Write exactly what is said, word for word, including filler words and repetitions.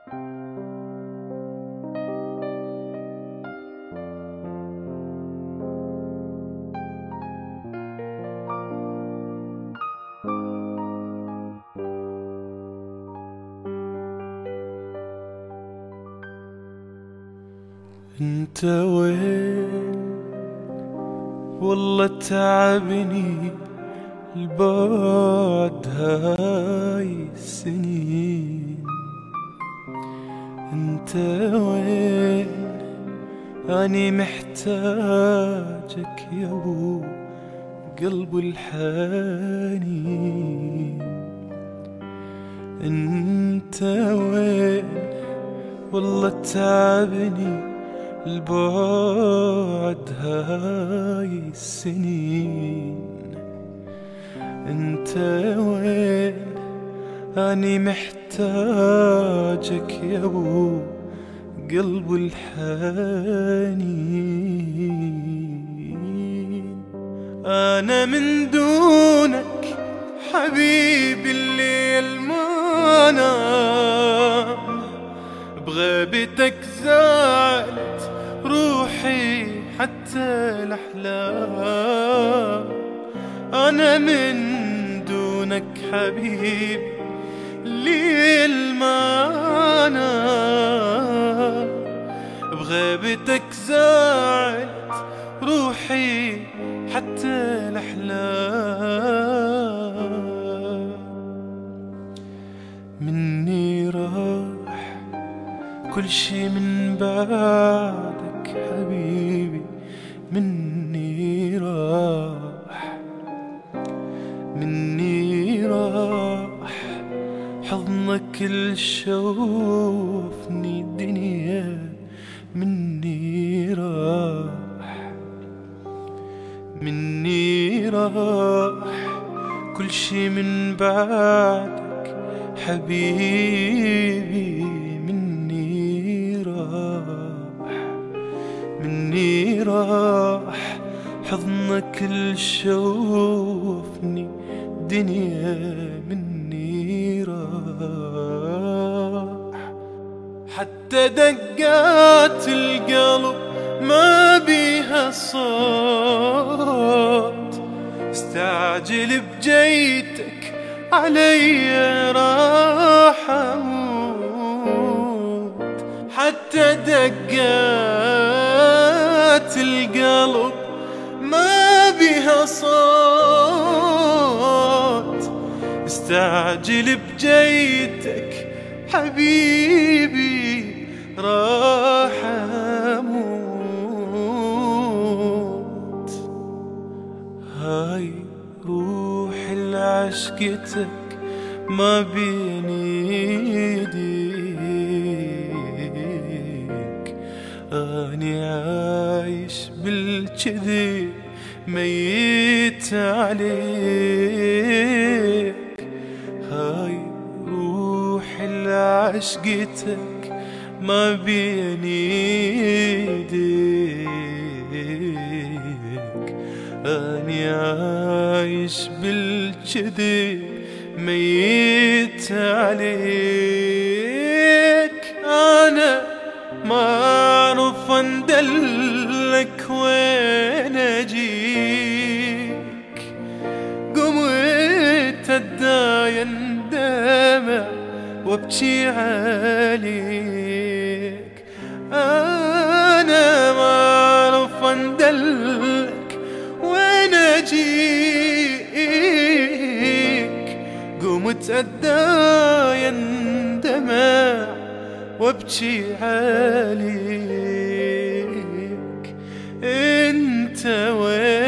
انت وين؟ والله تعبني البعد هاي السنين. انت وين؟ اني محتاجك يا ابو قلب الحنين. انت وين؟ والله تعبني البعد هاي السنين. انت وين؟ اني محتاجك يا ابو قلب الحنين. انا من دونك حبيبي الليل ما نام، بغيبتك زعلت روحي حتى الأحلام. أنا من دونك حبيبي الليل ما نام، بغيبتك زعلت روحي حتى الأحلام. مني راح كل شي من بعدك حبيبي، مني راح مني راح حضنك اللي شوفني الدنيا. مني راح مني راح كل شي من بعدك حبيبي. مني راح مني راح حضنك اللي شوفني دنيا. مني راح حتى دقات القلب ما بيها صوت، استعجل بجيتك علي راح اموت. حتى دقات القلب ما بيها صوت، استعجل بجيتك حبيبي راح اموت. هاي روحي لعشقتك ما بين ايديك، اني عايش بالكذب ميت عليك. هاي روحي لعشقتك ما بين ايديك، اني عايش بالكذب ميت عليك. انا ما اعرف اندلك وين اجيك، قمت اتداين دمع وابكي عليك. انا ما اعرف اندلك وين اجيك، قمت اتداين دمع وابكي عليك. انت وين؟